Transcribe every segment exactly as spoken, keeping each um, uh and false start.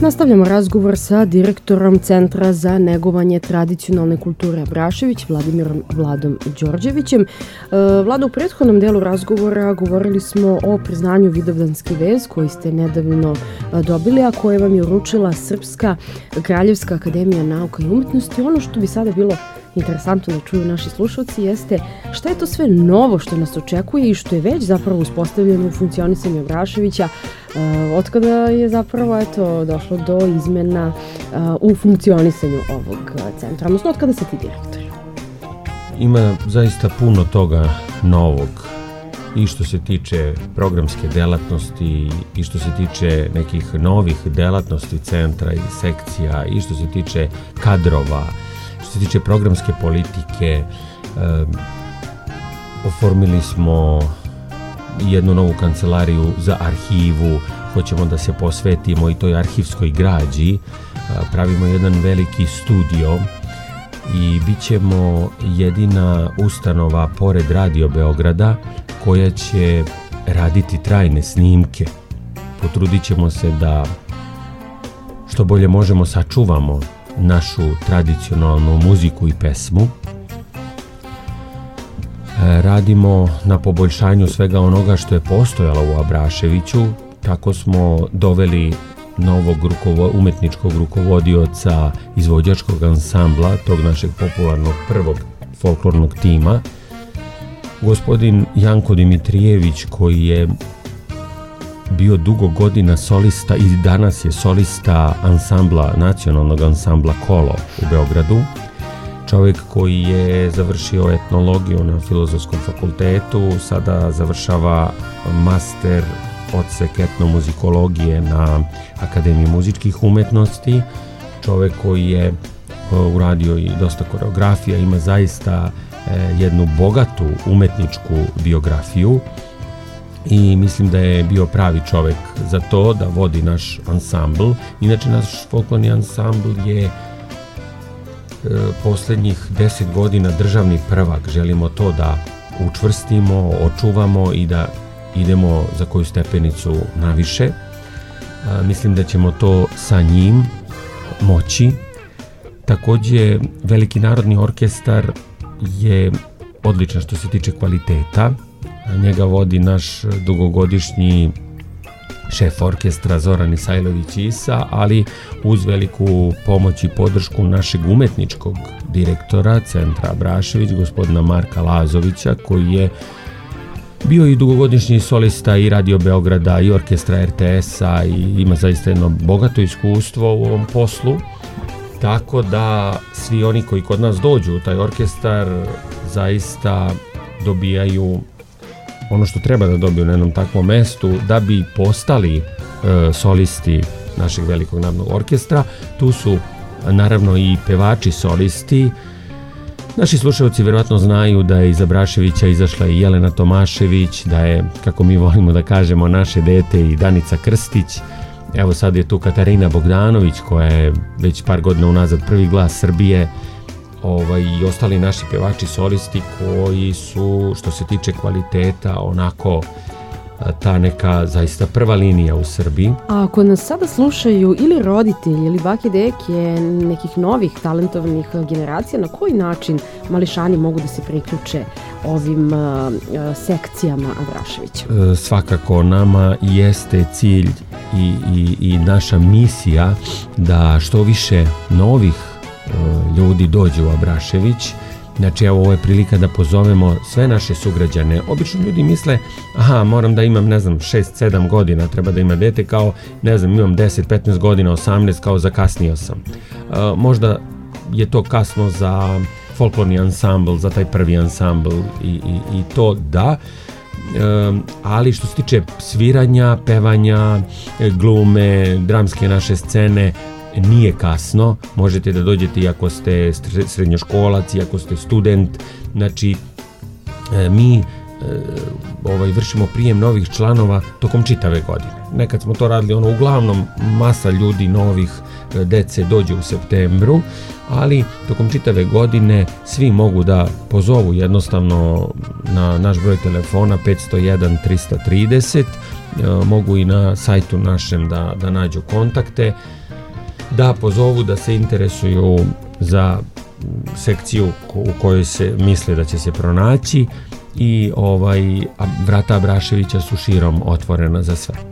Nastavljamo razgovor sa direktorom Centra za negovanje tradicionalne kulture Abrašević, Vladimirom Vladom Đorđevićem. Vlado, u prethodnom delu razgovora govorili smo o priznanju Vidovdanski vez koji ste nedavno dobili, a koje vam je uručila Srpska Kraljevska akademija nauka i umetnosti. Ono što bi sada bilo interesantno da čuju naši slušalci jeste šta je to sve novo što nas očekuje i što je već zapravo uspostavljeno u funkcionisanju Abraševića, otkada je zapravo eto, došlo do izmena u funkcionisanju ovog centra, odnosno otkada ste ti direktor? Ima zaista puno toga novog i što se tiče programske delatnosti i što se tiče nekih novih delatnosti centra i sekcija i što se tiče kadrova, što se tiče programske politike. Um, oformili smo jednu novu kancelariju za arhivu, hoćemo da se posvetimo i toj arhivskoj građi, pravimo jedan veliki studio i bit ćemo jedina ustanova pored Radio Beograda koja će raditi trajne snimke. Potrudit ćemo se da što bolje možemo sačuvamo našu tradicionalnu muziku i pesmu. Radimo na poboljšanju svega onoga što je postojalo u Abraševiću. Tako smo doveli novog rukovo, umetničkog rukovodioca izvođačkog ansambla, tog našeg popularnog prvog folklornog tima, gospodin Janko Dimitrijević, koji je bio dugo godina solista i danas je solista ansambla, nacionalnog ansambla Kolo u Beogradu. Čovjek koji je završio etnologiju na Filozofskom fakultetu, sada završava master odsek etnomuzikologije na Akademiji muzičkih umetnosti. Čovjek koji je uradio i dosta koreografija, ima zaista jednu bogatu umetničku biografiju i mislim da je bio pravi čovjek za to da vodi naš ansambl. Inače, naš folklorni ansambl je posljednjih deset godina državni prvak. Želimo to da učvrstimo, očuvamo i da idemo za koju stepenicu naviše. Mislim da ćemo to sa njim moći. Također, Veliki narodni orkestar je odličan što se tiče kvaliteta. Njega vodi naš dugogodišnji šef orkestra Zoran Isajlović Isa, ali uz veliku pomoć i podršku našeg umetničkog direktora Centra Abrašević, gospodina Marka Lazovića, koji je bio i dugogodišnji solista i Radio Beograda i orkestra er te esa i ima zaista jedno bogato iskustvo u ovom poslu. Tako da svi oni koji kod nas dođu u taj orkestar zaista dobijaju ono što treba da dobiju na jednom takvom mestu da bi postali e, solisti našeg Velikog narodnog orkestra. Tu su naravno i pevači solisti. Naši slušalci vjerojatno znaju da je iz Abraševića izašla i Jelena Tomašević, da je, kako mi volimo da kažemo, naše dete i Danica Krstić. Evo sad je tu Katarina Bogdanović koja je već par godina unazad prvi glas Srbije. Ovaj, i ostali naši pevači solisti koji su, što se tiče kvaliteta, onako ta neka zaista prva linija u Srbiji. A ako nas sada slušaju ili roditelji ili bake deke nekih novih talentovanih generacija, na koji način mališani mogu da se priključe ovim uh, sekcijama Abraševića? E, svakako nama jeste cilj i, i, i naša misija da što više novih ljudi dođu u Abrašević. Znači, evo, ovo je prilika da pozovemo sve naše sugrađane. Obično ljudi misle, aha, moram da imam, ne znam, šest sedam godina, treba da ima dete, kao, ne znam, imam deset petnaest godina, osamnaest, kao zakasnio sam. E, možda je to kasno za folklorni ansambl, za taj prvi ansambl i, i, i to da, e, ali što se tiče sviranja, pevanja, glume, dramske naše scene, nije kasno, možete da dođete i ako ste srednjoškolac, i ako ste student. Znači, mi ovaj, vršimo prijem novih članova tokom čitave godine. Nekad smo to radili, ono, uglavnom masa ljudi novih dece dođe u septembru, ali tokom čitave godine svi mogu da pozovu jednostavno na naš broj telefona petsto jedan trista trideset, mogu i na sajtu našem da, da nađu kontakte. da pozovu, da se interesuju za sekciju u kojoj se misle da će se pronaći i ovaj, vrata Abraševića su širom otvorena za sve.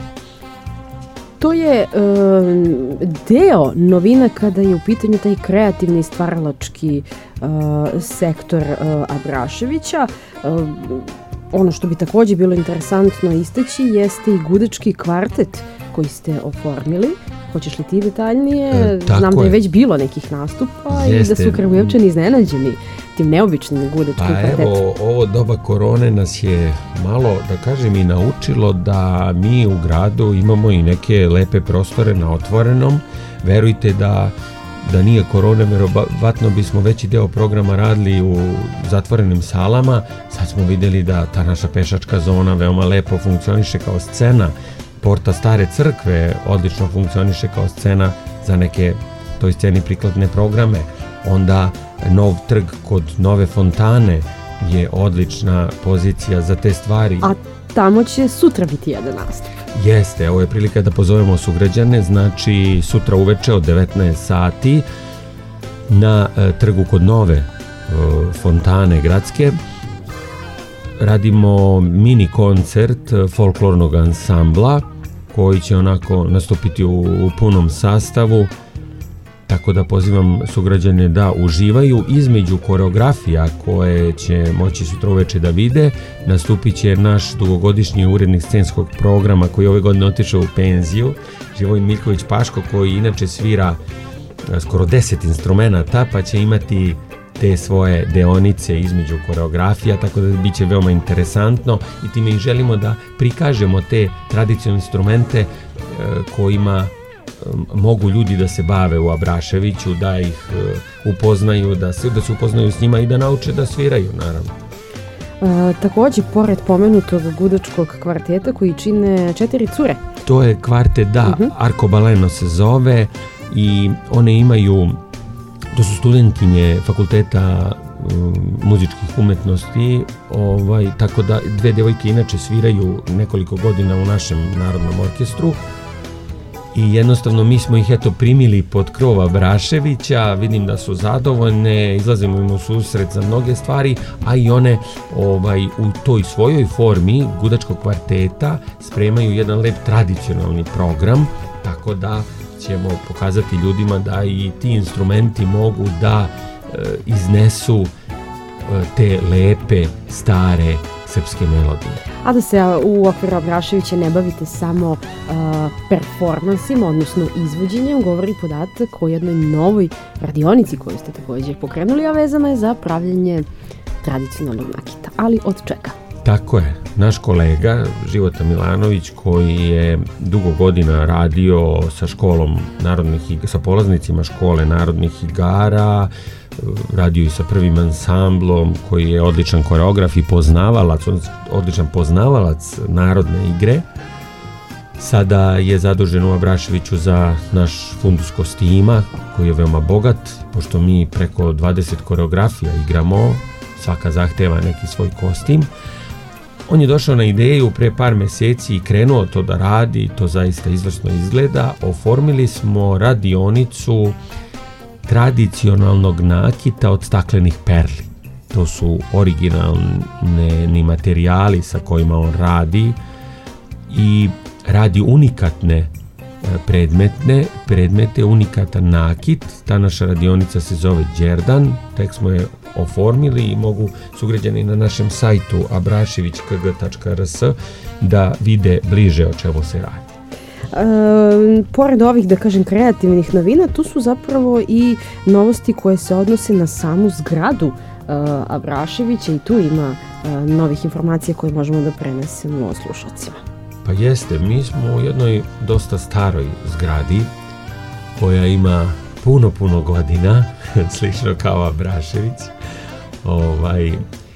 To je e, deo novina kada je u pitanju taj kreativni stvaralački e, sektor e, Abraševića. E, ono što bi takođe bilo interesantno istaći jeste i gudački kvartet koji ste oformili. Hoćeš li ti detaljnije? E, Znam da je, je već bilo nekih nastupa. Jeste. I da su Kragujevčani iznenađeni tim neobičnim gudačkim pa kvartetom. Evo, ovo doba korone nas je malo, da kažem, i naučilo da mi u gradu imamo i neke lepe prostore na otvorenom. Verujte da da nije korone, verovatno bismo veći deo programa radili u zatvorenim salama. Sad smo videli da ta naša pešačka zona veoma lepo funkcioniše kao scena. Porta Stare crkve odlično funkcioniše kao scena za neke toj sceni prikladne programe. Onda Nov trg kod Nove fontane je odlična pozicija za te stvari. A tamo će sutra biti jedan nastup. Jeste, ovo je prilika da pozovemo sugrađane, znači sutra uveče od devetnaest sati na e, trgu kod Nove e, fontane gradske radimo mini koncert folklornog ansambla koji će onako nastupiti u, u punom sastavu, tako da pozivam sugrađane da uživaju. Između koreografija koje će moći sutra uveče da vide, nastupit će naš dugogodišnji urednik scenskog programa koji ove godine otišao u penziju, Živojin Miljković Paško, koji inače svira skoro deset instrumenata, pa će imati te svoje deonice između koreografija, tako da bit će veoma interesantno i time i želimo da prikažemo te tradicionalne instrumente kojima mogu ljudi da se bave u Abraševiću, da ih upoznaju, da se, da se upoznaju s njima i da nauče da sviraju, naravno. E, takođe, pored pomenutog gudačkog kvarteta koji čine četiri cure. To je kvartet, da, uh-huh. Arkobaleno se zove i one imaju, to su studentkinje fakulteta um, muzičkih umetnosti, ovaj, tako da dve devojke inače sviraju nekoliko godina u našem narodnom orkestru. I jednostavno mi smo ih eto primili pod krov Abraševića, vidim da su zadovoljne, izlazimo im u susret za mnoge stvari, a i one ovaj, u toj svojoj formi gudačkog kvarteta spremaju jedan lep tradicionalni program, tako da ćemo pokazati ljudima da i ti instrumenti mogu da e, iznesu e, te lepe, stare srpske melodije. A da se u okviru Abraševića ne bavite samo uh, performansima, odnosno izvođenjem, govori podatak o jednoj novoj radionici koju ste također pokrenuli, a vezana je za pravljenje tradicionalnog nakita. Ali od čega? Tako je. Naš kolega Života Milanović, koji je dugo godina radio sa školom narodnih, sa polaznicima škole narodnih igara, radio i sa prvim ansamblom, koji je odličan koreograf i poznavalac, odličan poznavalac narodne igre. Sada je zadužen u Abraševiću za naš fundus kostima, koji je veoma bogat, pošto mi preko dvadeset koreografija igramo, svaka zahteva neki svoj kostim. On je došao na ideju pre par meseci i krenuo to da radi, to zaista izvrsno izgleda. Oformili smo radionicu tradicionalnog nakita od staklenih perli. To su originalni materijali sa kojima on radi i radi unikatne predmetne, predmete, unikatan nakit. Ta naša radionica se zove Đerdan, tek smo je oformili i mogu sugrađani na našem sajtu abrašević k g tačka r s da vide bliže o čemu se radi. E, pored ovih, da kažem, kreativnih novina, tu su zapravo i novosti koje se odnose na samu zgradu e, Abraševića i tu ima e, novih informacija koje možemo da prenesemo slušacima. Pa jeste, mi smo u jednoj dosta staroj zgradi koja ima puno, puno godina, slično kao Abrašević. Ovaj,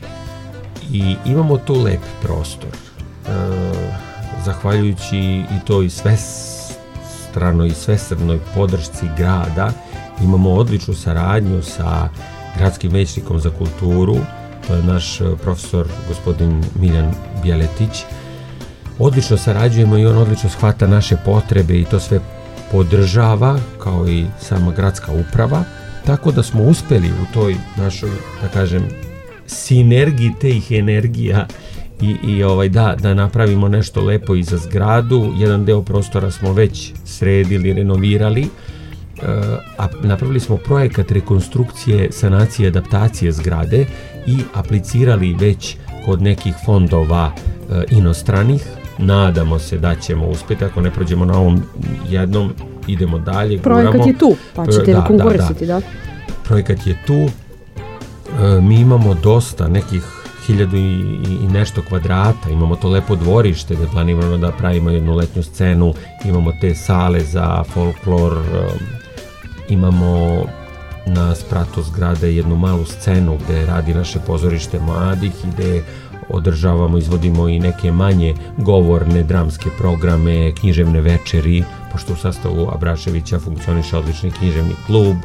i imamo tu lep prostor. E, zahvaljujući i toj svestranoj i svesrdnoj podršci grada, imamo odličnu saradnju sa gradskim većnikom za kulturu, to je naš profesor gospodin Miljan Bjeletić. Odlično sarađujemo i on odlično shvata naše potrebe i to sve podržava, kao i sama gradska uprava, tako da smo uspeli u toj našoj, da kažem, sinergiji tih energija i, i ovaj, da, da napravimo nešto lepo i za zgradu. Jedan deo prostora smo već sredili, renovirali, a napravili smo projekat rekonstrukcije, sanacije, adaptacije zgrade i aplicirali već kod nekih fondova e, inostranih. Nadamo se da ćemo uspjeti, ako ne prođemo na ovom jednom, idemo dalje. Projekat guramo. Je tu, pa ćete da, konkursiti, da, da. da. Projekat je tu, e, mi imamo dosta, nekih hiljadu i, i nešto kvadrata, imamo to lepo dvorište gdje planiramo da pravimo jednu letnju scenu, imamo te sale za folklor, e, imamo na spratu zgrade jednu malu scenu gdje radi naše pozorište mladih i gdje održavamo, izvodimo i neke manje govorne dramske programe, književne večeri, pošto u sastavu Abraševića funkcioniše odlični književni klub.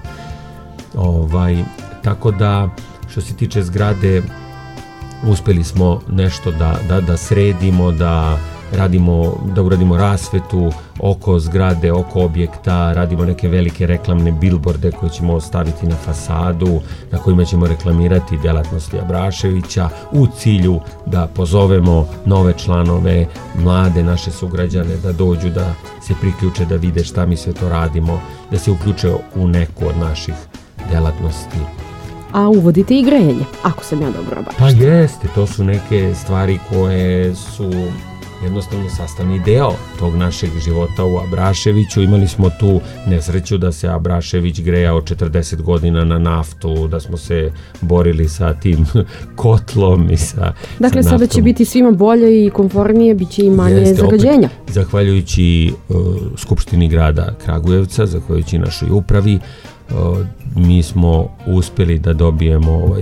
Ovaj, tako da, što se tiče zgrade, uspjeli smo nešto da, da, da sredimo, da radimo, da uradimo rasvetu oko zgrade, oko objekta, radimo neke velike reklamne bilborde koje ćemo staviti na fasadu, na kojima ćemo reklamirati delatnosti Abraševića u cilju da pozovemo nove članove, mlade naše sugrađane da dođu, da se priključe, da vide šta mi sve to radimo, da se uključe u neku od naših delatnosti. A uvodite i grejanje, ako sam ja dobro obašta. Pa jeste, to su neke stvari koje su jednostavno sastavni deo tog našeg života u Abraševiću. Imali smo tu nesreću da se Abrašević grejao četrdeset godina na naftu, da smo se borili sa tim kotlom i sa Dakle, sa sada će biti svima bolje i komfornije, bit će i manje Jeste, zagađenja. Opet, zahvaljujući uh, Skupštini grada Kragujevca, zahvaljujući našoj upravi, uh, mi smo uspjeli da dobijemo ovaj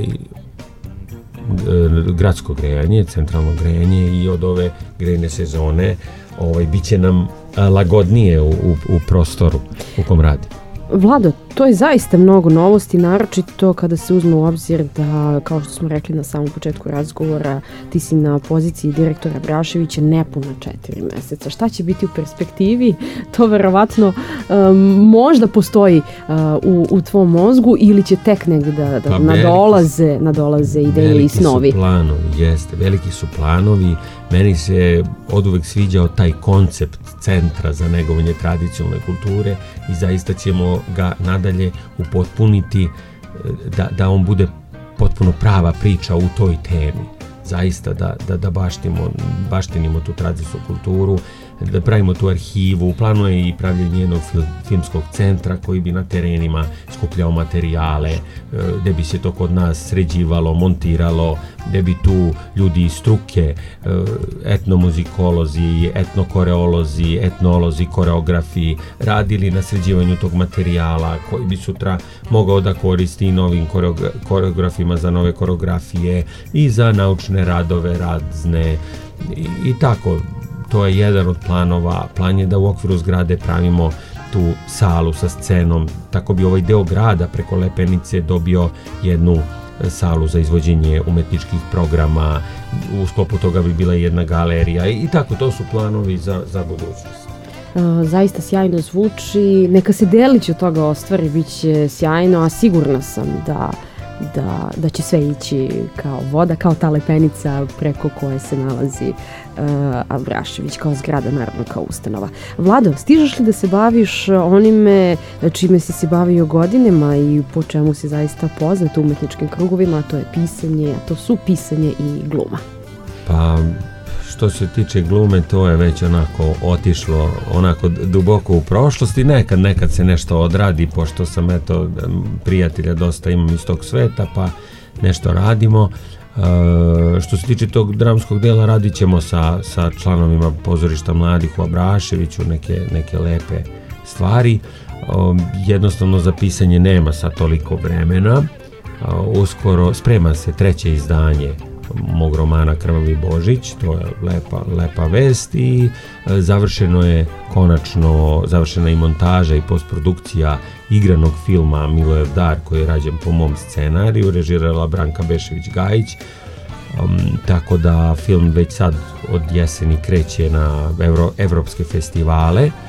gradsko grejanje, centralno grejanje i od ove grejne sezone ovaj, bit će nam lagodnije u, u, u prostoru u kom radi. Vlado, to je zaista mnogo novosti, naročito kada se uzme u obzir da, kao što smo rekli na samom početku razgovora, ti si na poziciji direktora Abraševića nepuna četiri meseca. Šta će biti u perspektivi? To verovatno um, možda postoji uh, u, u tvom mozgu ili će tek negdje da, da pa nadolaze, veliki, nadolaze ideje i snovi? Veliki su planovi, jeste, veliki su planovi. Meni se oduvek sviđao taj koncept centra za negovanje tradicionalne kulture i zaista ćemo ga nadalje upotpuniti da, da on bude potpuno prava priča u toj temi. Zaista da, da, da baštimo, baštinimo tu tradicionalnu kulturu, da pravimo tu arhivu. U planu je i pravljenje jednog fil, filmskog centra koji bi na terenima skupljao materijale, gdje bi se to kod nas sređivalo, montiralo, gdje bi tu ljudi iz struke, etnomuzikolozi, etnokoreolozi, etnolozi, koreografi radili na sređivanju tog materijala koji bi sutra mogao da koristi novim koreografima za nove koreografije i za naučne radove razne i, i tako. To je jedan od planova. Plan je da u okviru zgrade pravimo tu salu sa scenom, tako bi ovaj deo grada preko Lepenice dobio jednu salu za izvođenje umetničkih programa, u sklopu toga bi bila jedna galerija i tako, to su planovi za, za budućnost. Zaista sjajno zvuči, neka se delić od toga ostvari, bit će sjajno, a sigurna sam da Da, da će sve ići kao voda, kao ta lepenica preko koje se nalazi uh, Abrašević, kao zgrada, naravno kao ustanova. Vlado, stižeš li da se baviš onime čime si se bavio godinama i po čemu si zaista poznat u umetničkim krugovima, a to je pisanje, a to su pisanje i gluma? Pa, što se tiče glume, to je već onako otišlo onako duboko u prošlosti. Nekad, nekad se nešto odradi, pošto sam eto prijatelja dosta imam iz tog sveta, pa nešto radimo. E, što se tiče tog dramskog dela, radit ćemo sa, sa članovima pozorišta mladih u Abraševiću neke, neke lepe stvari. E, jednostavno za pisanje nema sad toliko vremena. E, uskoro sprema se treće izdanje mog romana Krvavi Božić, to je lepa, lepa vest i e, završeno je konačno, završena i montaža i postprodukcija igranog filma Milojev dar koji je rađen po mom scenariju, režirala Branka Bešević-Gajić, um, tako da film već sad od jeseni kreće na evro, evropske festivale.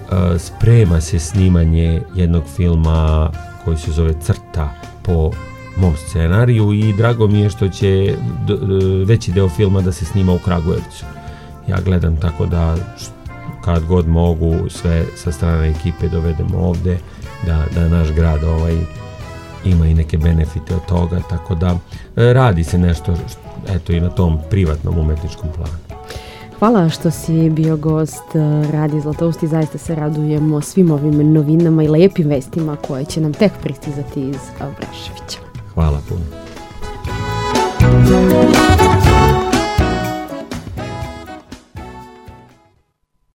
sprema se snimanje jednog filma koji se zove Crta po mom scenariju i drago mi je što će veći deo filma da se snima u Kragujevcu. Ja gledam tako da kad god mogu sve sa strane ekipe dovedemo ovde, da, da naš grad ovaj, ima i neke benefite od toga, tako da radi se nešto eto i na tom privatnom umetničkom planu. Hvala što si bio gost Radio Zlatousti, zaista se radujemo svim ovim novinama i lepim vestima koje će nam tek pristizati iz Braševića. Hvala puno.